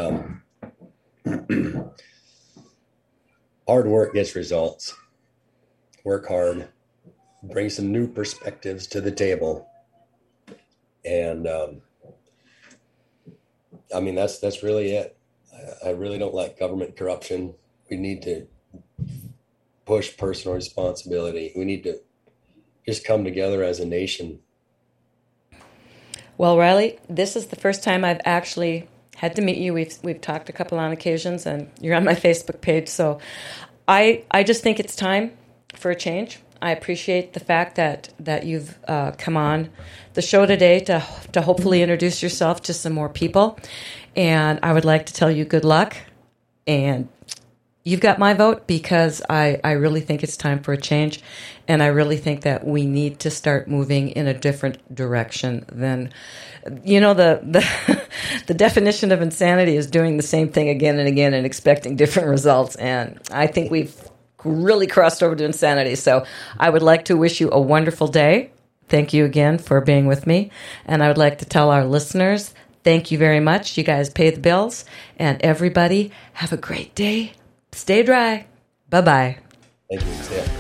hard work gets results. Work hard. Bring some new perspectives to the table. And that's really it. I really don't like government corruption. We need to push personal responsibility. We need to just come together as a nation. Well, Riley, this is the first time I've actually had to meet you. We've talked a couple on occasions, and you're on my Facebook page. So I just think it's time for a change. I appreciate the fact that you've come on the show today to hopefully introduce yourself to some more people. And I would like to tell you good luck. And you've got my vote because I really think it's time for a change. And I really think that we need to start moving in a different direction than, the definition of insanity is doing the same thing again and again and expecting different results. And I think we've really crossed over to insanity. So I would like to wish you a wonderful day. Thank you again for being with me. And I would like to tell our listeners, thank you very much. You guys pay the bills. And everybody, have a great day. Stay dry. Bye-bye. Thank you. See ya.